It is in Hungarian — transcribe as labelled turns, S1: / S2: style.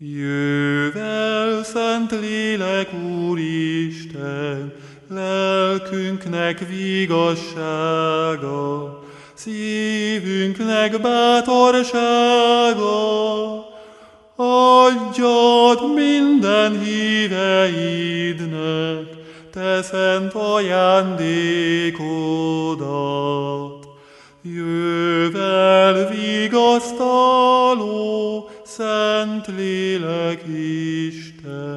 S1: Jövel, Szent Lélek, Úristen, lelkünknek vigassága, szívünknek bátorsága, adjad minden híveidnek, te szent ajándékodat. Jövel vigasztaló, Szent Lélek Isten.